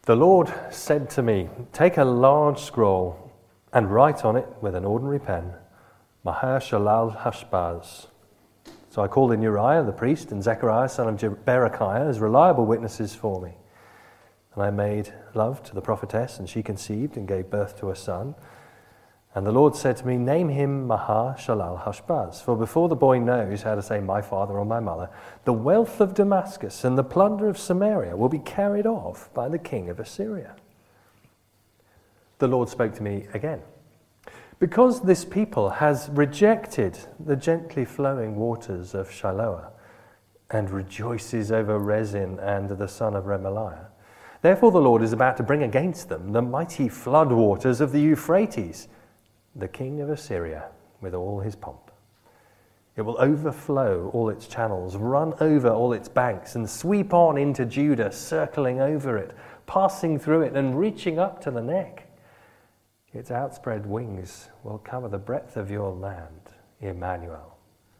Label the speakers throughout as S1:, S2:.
S1: The Lord said to me, "Take a large scroll and write on it with an ordinary pen, Maher-shalal-hash-baz." So I called in Uriah the priest and Zechariah son of Berechiah as reliable witnesses for me. And I made love to the prophetess, and she conceived and gave birth to a son. And the Lord said to me, "Name him Maher-shalal-hash-baz, for before the boy knows how to say my father or my mother, the wealth of Damascus and the plunder of Samaria will be carried off by the king of Assyria." The Lord spoke to me again. "Because this people has rejected the gently flowing waters of Shiloah and rejoices over Rezin and the son of Remaliah, therefore the Lord is about to bring against them the mighty flood waters of the Euphrates, the king of Assyria with all his pomp. It will overflow all its channels, run over all its banks, and sweep on into Judah, circling over it, passing through it, and reaching up to the neck. Its outspread wings will cover the breadth of your land, Emmanuel.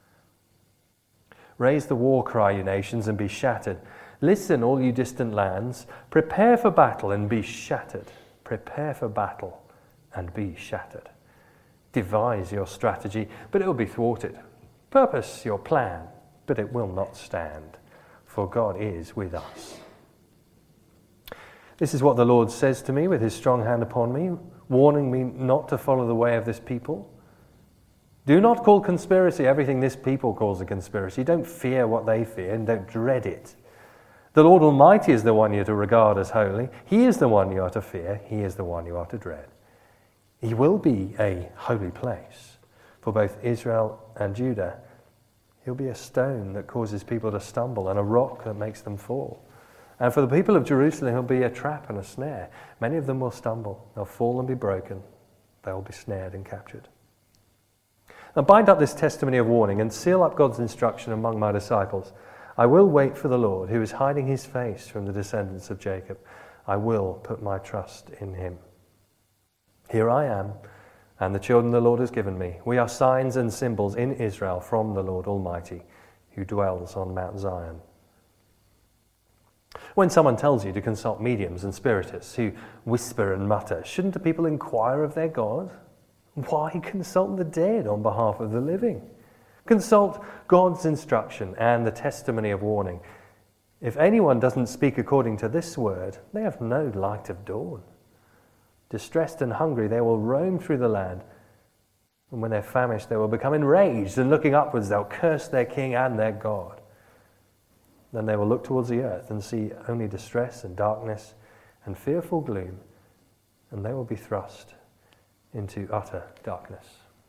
S1: Raise the war cry, you nations, and be shattered. Listen, all you distant lands. Prepare for battle and be shattered. Prepare for battle and be shattered. Devise your strategy, but it will be thwarted. Purpose your plan, but it will not stand, for God is with us. This is what the Lord says to me with his strong hand upon me, warning me not to follow the way of this people. Do not call conspiracy everything this people calls a conspiracy. Don't fear what they fear and don't dread it. The Lord Almighty is the one you are to regard as holy. He is the one you are to fear. He is the one you are to dread. He will be a holy place for both Israel and Judah. He'll be a stone that causes people to stumble and a rock that makes them fall. And for the people of Jerusalem, he'll be a trap and a snare. Many of them will stumble. They'll fall and be broken. They'll be snared and captured. Now bind up this testimony of warning and seal up God's instruction among my disciples. I will wait for the Lord, who is hiding his face from the descendants of Jacob. I will put my trust in him. Here I am, and the children the Lord has given me. We are signs and symbols in Israel from the Lord Almighty, who dwells on Mount Zion. When someone tells you to consult mediums and spiritists who whisper and mutter, shouldn't the people inquire of their God? Why consult the dead on behalf of the living? Consult God's instruction and the testimony of warning. If anyone doesn't speak according to this word, they have no light of dawn. Distressed and hungry, they will roam through the land. And when they're famished, they will become enraged, and looking upwards, they'll curse their king and their God. Then they will look towards the earth and see only distress and darkness and fearful gloom, and they will be thrust into utter darkness.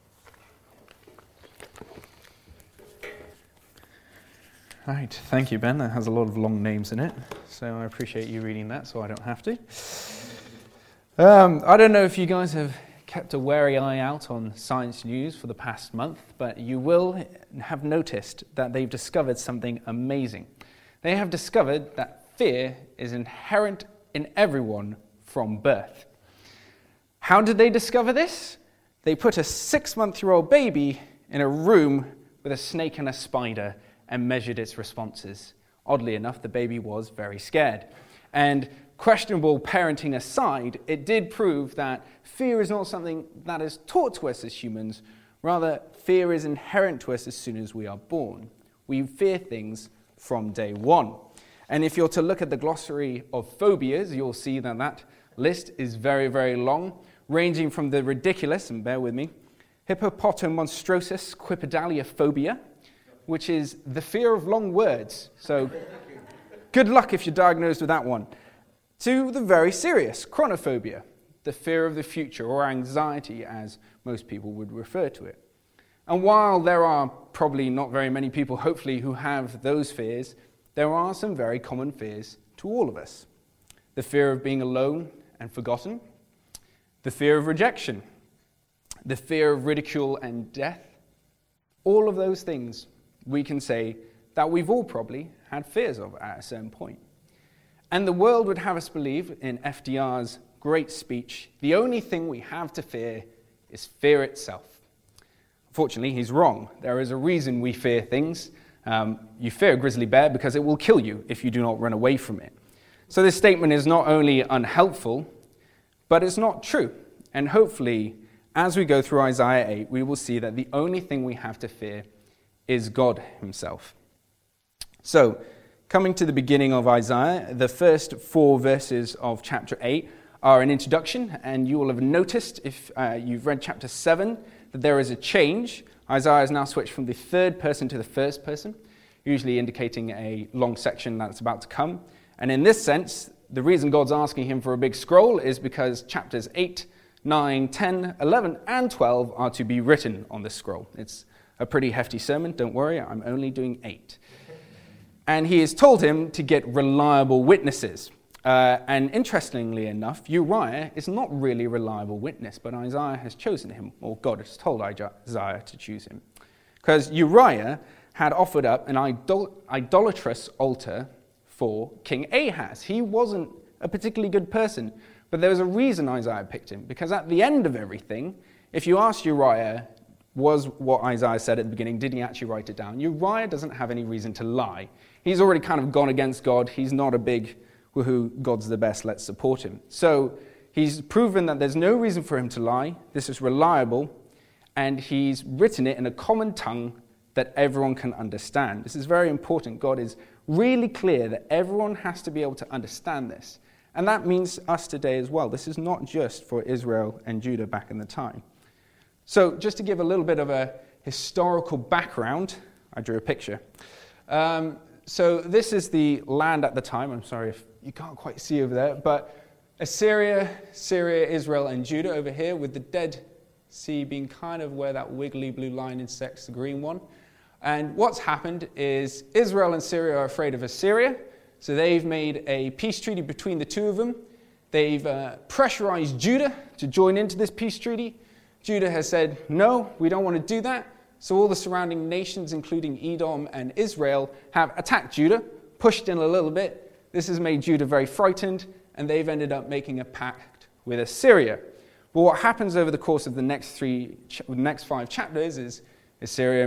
S2: Right, thank you, Ben. That has a lot of long names in it, so I appreciate you reading that so I don't have to. I don't know if you guys have kept a wary eye out on Science News for the past month, but you will have noticed that they've discovered something amazing. They have discovered that fear is inherent in everyone from birth. How did they discover this? They put a 6-month-old baby in a room with a snake and a spider and measured its responses. Oddly enough, the baby was very scared. And questionable parenting aside, it did prove that fear is not something that is taught to us as humans. Rather, fear is inherent to us as soon as we are born. We fear things from day one. And if you're to look at the glossary of phobias, you'll see that that list is very, very long, ranging from the ridiculous, and bear with me, hippopotomonstrosis quipedaliophobia, which is the fear of long words. So good luck if you're diagnosed with that one. To the very serious chronophobia, the fear of the future, or anxiety as most people would refer to it. And while there are probably not very many people, hopefully, who have those fears, there are some very common fears to all of us. The fear of being alone and forgotten, the fear of rejection, the fear of ridicule and death. All of those things we can say that we've all probably had fears of at a certain point. And the world would have us believe, in FDR's great speech, the only thing we have to fear is fear itself. Fortunately, he's wrong. There is a reason we fear things. You fear a grizzly bear because it will kill you if you do not run away from it. So this statement is not only unhelpful, but it's not true. And hopefully, as we go through Isaiah 8, we will see that the only thing we have to fear is God himself. So, coming to the beginning of Isaiah, the first 4 verses of chapter 8 are an introduction, and you will have noticed, if you've read chapter 7, that there is a change. Isaiah has now switched from the third person to the first person, usually indicating a long section that's about to come. And in this sense, the reason God's asking him for a big scroll is because chapters 8, 9, 10, 11, and 12 are to be written on this scroll. It's a pretty hefty sermon, don't worry, I'm only doing 8. And he has told him to get reliable witnesses. And interestingly enough, Uriah is not really a reliable witness, but Isaiah has chosen him, or God has told Isaiah to choose him. Because Uriah had offered up an idolatrous altar for King Ahaz. He wasn't a particularly good person, but there was a reason Isaiah picked him, because at the end of everything, if you ask Uriah, was what Isaiah said at the beginning, did he actually write it down? Uriah doesn't have any reason to lie. He's already kind of gone against God. He's not a big, woohoo, God's the best, let's support him. So he's proven that there's no reason for him to lie. This is reliable, and he's written it in a common tongue that everyone can understand. This is very important. God is really clear that everyone has to be able to understand this. And that means us today as well. This is not just for Israel and Judah back in the time. So just to give a little bit of a historical background, I drew a picture. So this is the land at the time. I'm sorry if you can't quite see over there, but Assyria, Syria, Israel, and Judah over here, with the Dead Sea being kind of where that wiggly blue line intersects the green one. And what's happened is Israel and Syria are afraid of Assyria, so they've made a peace treaty between the two of them. They've pressurized Judah to join into this peace treaty. Judah has said, no, we don't want to do that. So all the surrounding nations, including Edom and Israel, have attacked Judah, pushed in a little bit. This has made Judah very frightened, and they've ended up making a pact with Assyria. But what happens over the course of the next 5 chapters is Assyria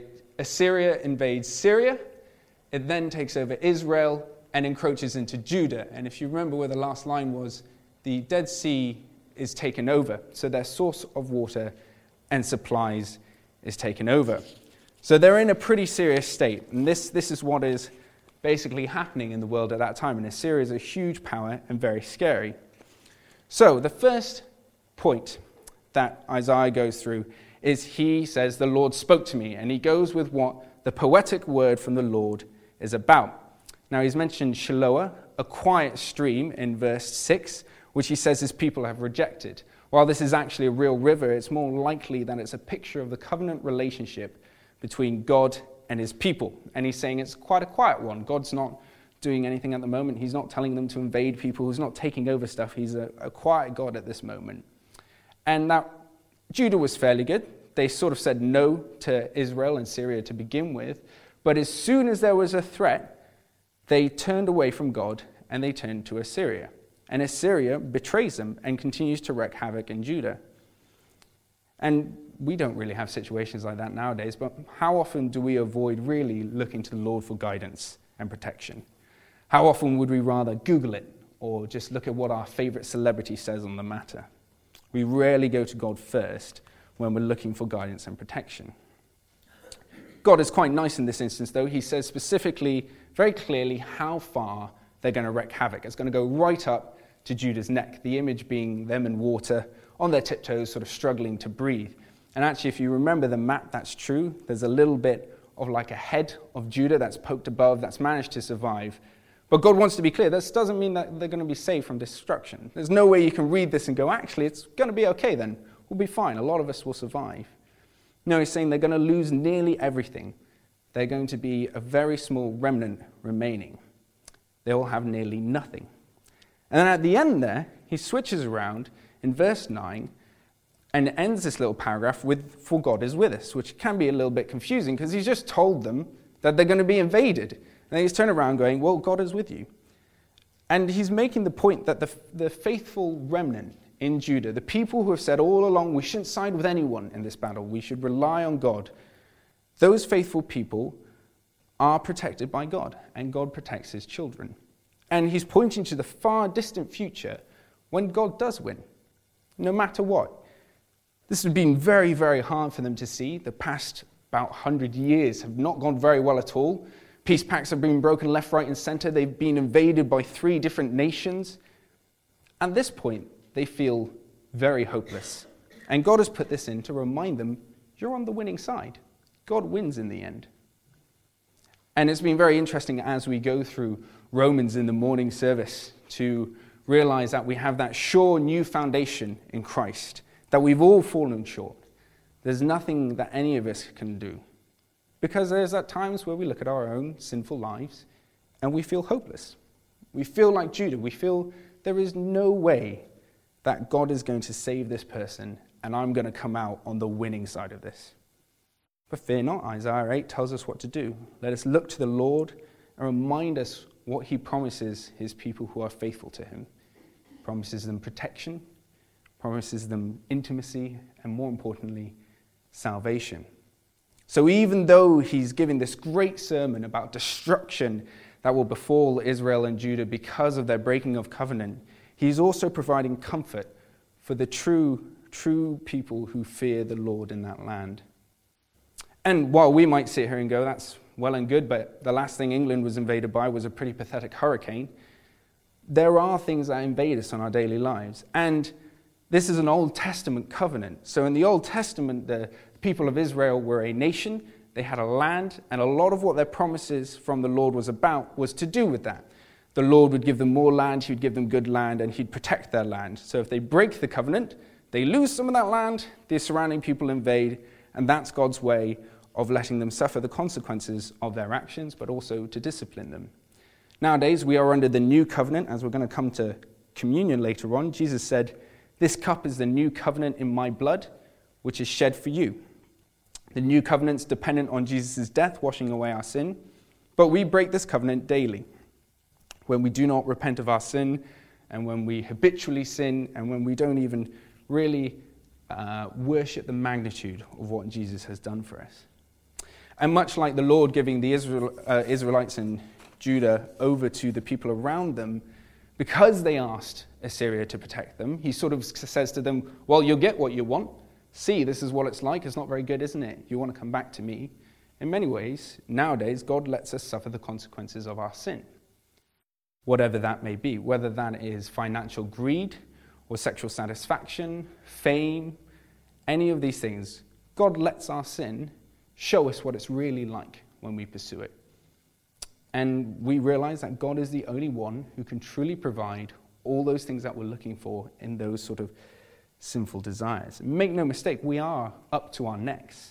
S2: invades Syria. It then takes over Israel and encroaches into Judah. And if you remember where the last line was, the Dead Sea is taken over. So their source of water and supplies is taken over. So they're in a pretty serious state. And this is what is basically happening in the world at that time. And Assyria is a huge power and very scary. So the first point that Isaiah goes through is he says, the Lord spoke to me. And he goes with what the poetic word from the Lord is about. Now he's mentioned Shiloah, a quiet stream in verse 6, which he says his people have rejected. While this is actually a real river, it's more likely that it's a picture of the covenant relationship between God and his people. And he's saying it's quite a quiet one. God's not doing anything at the moment. He's not telling them to invade people. He's not taking over stuff. He's a quiet God at this moment. And now Judah was fairly good. They sort of said no to Israel and Syria to begin with. But as soon as there was a threat, they turned away from God and they turned to Assyria. And Assyria betrays them and continues to wreak havoc in Judah. And we don't really have situations like that nowadays, but how often do we avoid really looking to the Lord for guidance and protection? How often would we rather Google it or just look at what our favorite celebrity says on the matter? We rarely go to God first when we're looking for guidance and protection. God is quite nice in this instance, though. He says specifically, very clearly, how far they're going to wreak havoc. It's going to go right up to Judah's neck, the image being them in water, on their tiptoes, sort of struggling to breathe. And actually, if you remember the map, that's true. There's a little bit of like a head of Judah that's poked above, that's managed to survive. But God wants to be clear. This doesn't mean that they're going to be saved from destruction. There's no way you can read this and go, actually, it's going to be okay then. We'll be fine. A lot of us will survive. No, he's saying they're going to lose nearly everything. They're going to be a very small remnant remaining. They will have nearly nothing. And then at the end there, he switches around in verse 9 and ends this little paragraph with, "For God is with us," which can be a little bit confusing because he's just told them that they're going to be invaded. And then he's turned around going, well, God is with you. And he's making the point that the faithful remnant in Judah, the people who have said all along, we shouldn't side with anyone in this battle, we should rely on God, those faithful people are protected by God, and God protects his children. And he's pointing to the far distant future when God does win, no matter what. This has been very, very hard for them to see. The past about 100 years have not gone very well at all. Peace pacts have been broken left, right, and center. They've been invaded by 3 different nations. At this point, they feel very hopeless. And God has put this in to remind them, you're on the winning side. God wins in the end. And it's been very interesting as we go through Romans in the morning service to realize that we have that sure new foundation in Christ, that we've all fallen short. There's nothing that any of us can do. Because there's at times where we look at our own sinful lives and we feel hopeless. We feel like Judah. We feel there is no way that God is going to save this person and I'm going to come out on the winning side of this. But fear not, Isaiah 8 tells us what to do. Let us look to the Lord and remind us what he promises his people who are faithful to him. He promises them protection, promises them intimacy, and more importantly, salvation. So even though he's giving this great sermon about destruction that will befall Israel and Judah because of their breaking of covenant, he's also providing comfort for the true people who fear the Lord in that land. And while we might sit here and go, that's well and good, but the last thing England was invaded by was a pretty pathetic hurricane, there are things that invade us on our daily lives. And this is an Old Testament covenant. So in the Old Testament, the people of Israel were a nation, they had a land, and a lot of what their promises from the Lord was about was to do with that. The Lord would give them more land, he'd give them good land, and he'd protect their land. So if they break the covenant, they lose some of that land, the surrounding people invade, and that's God's way of letting them suffer the consequences of their actions, but also to discipline them. Nowadays, we are under the new covenant, as we're going to come to communion later on. Jesus said, "This cup is the new covenant in my blood, which is shed for you." The new covenant's dependent on Jesus' death, washing away our sin, but we break this covenant daily. When we do not repent of our sin, and when we habitually sin, and when we don't even really worship the magnitude of what Jesus has done for us. And much like the Lord giving the Israelites and Judah over to the people around them, because they asked Assyria to protect them, he sort of says to them, well, you'll get what you want. See, this is what it's like. It's not very good, isn't it? You want to come back to me. In many ways, nowadays, God lets us suffer the consequences of our sin. Whatever that may be, whether that is financial greed or sexual satisfaction, fame, any of these things, God lets our sin show us what it's really like when we pursue it. And we realize that God is the only one who can truly provide all those things that we're looking for in those sort of sinful desires. Make no mistake, we are up to our necks.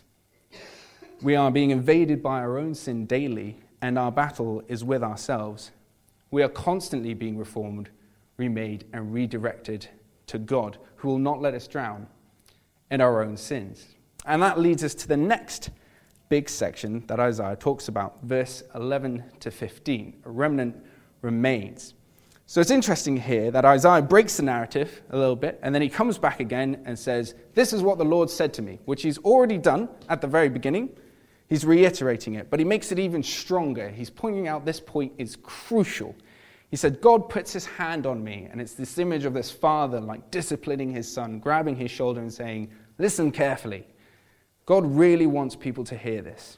S2: We are being invaded by our own sin daily, and our battle is with ourselves. We are constantly being reformed, remade, and redirected to God, who will not let us drown in our own sins. And that leads us to the next big section that Isaiah talks about, verse 11 to 15. A remnant remains. So it's interesting here that Isaiah breaks the narrative a little bit, and then he comes back again and says, this is what the Lord said to me, which he's already done at the very beginning. He's reiterating it, but he makes it even stronger. He's pointing out this point is crucial. He said, God puts his hand on me, and it's this image of this father like disciplining his son, grabbing his shoulder and saying, listen carefully. God really wants people to hear this.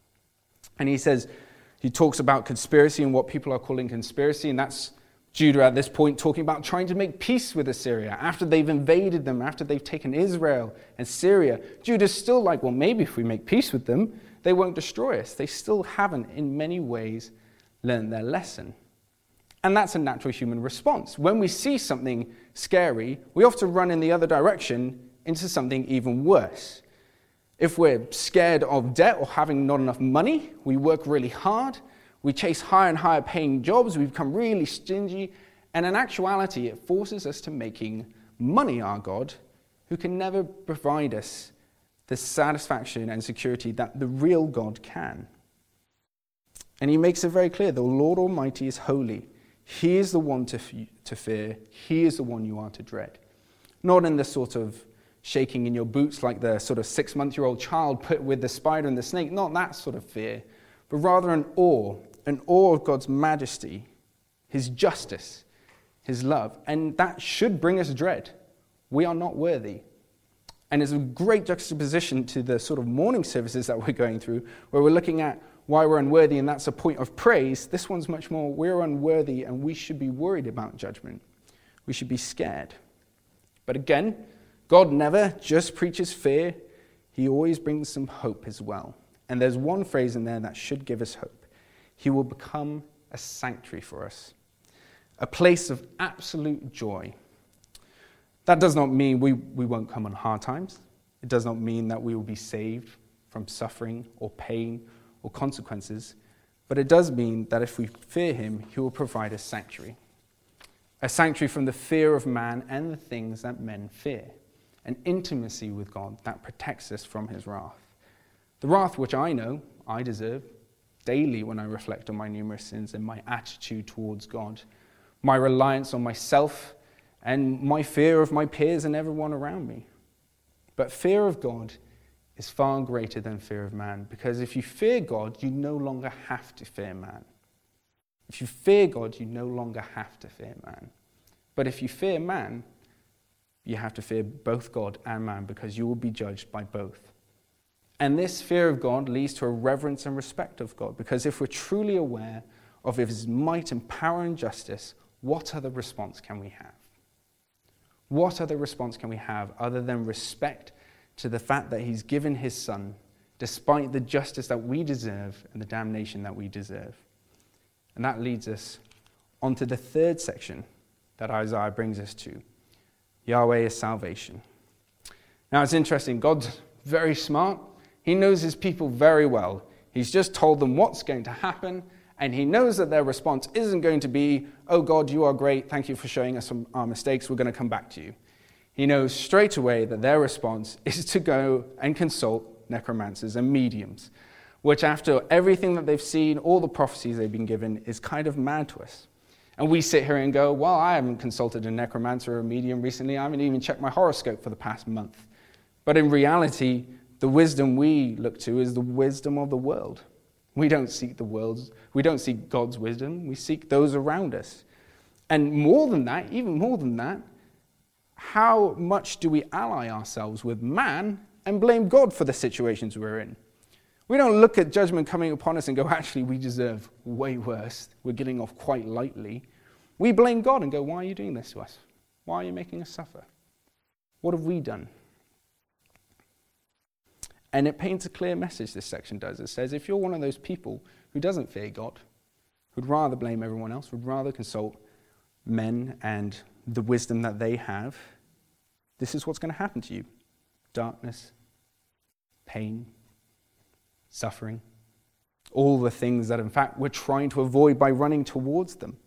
S2: And he talks about conspiracy and what people are calling conspiracy, and that's Judah at this point talking about trying to make peace with Assyria after they've invaded them, after they've taken Israel and Syria. Judah's still like, well, maybe if we make peace with them, they won't destroy us. They still haven't, in many ways, learned their lesson. And that's a natural human response. When we see something scary, we often run in the other direction into something even worse. If we're scared of debt or having not enough money, we work really hard, we chase higher and higher paying jobs, we become really stingy, and in actuality, it forces us to making money our God, who can never provide us the satisfaction and security that the real God can. And he makes it very clear, the Lord Almighty is holy. He is the one to fear. He is the one you are to dread. Not in the sort of shaking in your boots like the sort of 6-month-old child put with the spider and the snake, not that sort of fear, but rather an awe of God's majesty his justice, his love. And that should bring us dread. We are not worthy. And it's a great juxtaposition to the sort of morning services that we're going through, where we're looking at why we're unworthy, and that's a point of praise. This one's much more, we're unworthy, and we should be worried about judgment. We should be scared. But again, God never just preaches fear. He always brings some hope as well. And there's one phrase in there that should give us hope. He will become a sanctuary for us, a place of absolute joy. That does not mean we won't come on hard times. It does not mean that we will be saved from suffering or pain or consequences. But it does mean that if we fear him, he will provide a sanctuary from the fear of man and the things that men fear, an intimacy with God that protects us from his wrath. The wrath which I know I deserve daily when I reflect on my numerous sins and my attitude towards God, my reliance on myself, and my fear of my peers and everyone around me. But fear of God is far greater than fear of man, because if you fear God, you no longer have to fear man. If you fear God, you no longer have to fear man. But if you fear man, you have to fear both God and man, because you will be judged by both. And this fear of God leads to a reverence and respect of God, because if we're truly aware of his might and power and justice, what other response can we have? What other response can we have other than respect to the fact that he's given his son, despite the justice that we deserve and the damnation that we deserve? And that leads us onto the third section that Isaiah brings us to. Yahweh is salvation. Now it's interesting, God's very smart. He knows his people very well. He's just told them what's going to happen, and he knows that their response isn't going to be, oh God, you are great, thank you for showing us our mistakes, we're going to come back to you. He knows straight away that their response is to go and consult necromancers and mediums, which after everything that they've seen, all the prophecies they've been given, is kind of mad to us. And we sit here and go, well, I haven't consulted a necromancer or a medium recently, I haven't even checked my horoscope for the past month. But in reality, the wisdom we look to is the wisdom of the world. We don't seek God's wisdom, we seek those around us. And more than that, even more than that, how much do we ally ourselves with man and blame God for the situations we're in? We don't look at judgment coming upon us and go, actually, we deserve way worse. We're getting off quite lightly. We blame God and go, why are you doing this to us? Why are you making us suffer? What have we done? And it paints a clear message, this section does. It says, if you're one of those people who doesn't fear God, who'd rather blame everyone else, would rather consult men and the wisdom that they have, this is what's going to happen to you. Darkness, pain, suffering, all the things that, in fact, we're trying to avoid by running towards them.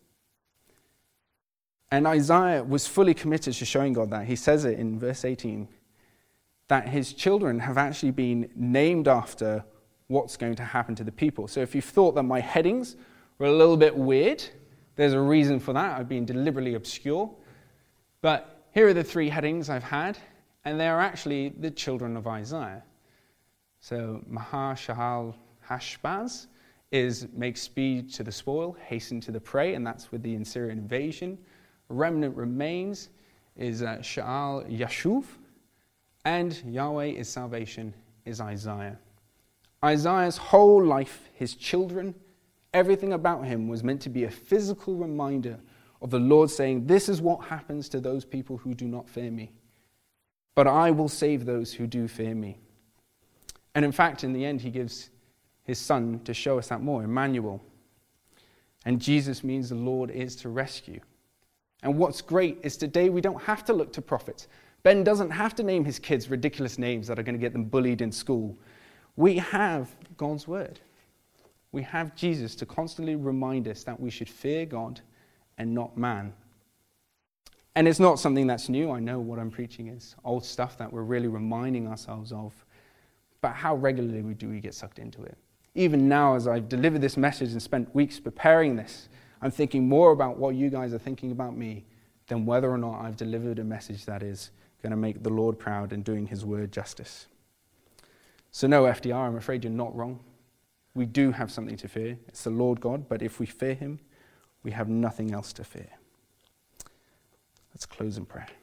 S2: And Isaiah was fully committed to showing God that. He says it in verse 18, that his children have actually been named after what's going to happen to the people. So if you thought that my headings were a little bit weird, there's a reason for that. I've been deliberately obscure. But here are the three headings I've had, and they're actually the children of Isaiah. So Mahar-Shalal-Hash-Baz is make speed to the spoil, hasten to the prey, and that's with the Assyrian invasion. A remnant remains is Sha'al-Yashuv, and Yahweh is salvation is Isaiah. Isaiah's whole life, his children, everything about him was meant to be a physical reminder of the Lord saying, this is what happens to those people who do not fear me. But I will save those who do fear me. And in fact, in the end, he gives his son to show us that more, Emmanuel. And Jesus means the Lord is to rescue. And what's great is today we don't have to look to prophets. Ben doesn't have to name his kids ridiculous names that are going to get them bullied in school. We have God's word. We have Jesus to constantly remind us that we should fear God and not man. And it's not something that's new. I know what I'm preaching is old stuff that we're really reminding ourselves of. But how regularly do we get sucked into it? Even now, as I've delivered this message and spent weeks preparing this, I'm thinking more about what you guys are thinking about me than whether or not I've delivered a message that is going to make the Lord proud and doing his word justice. So no, FDR, I'm afraid you're not wrong. We do have something to fear. It's the Lord God, but if we fear him, we have nothing else to fear. Let's close in prayer.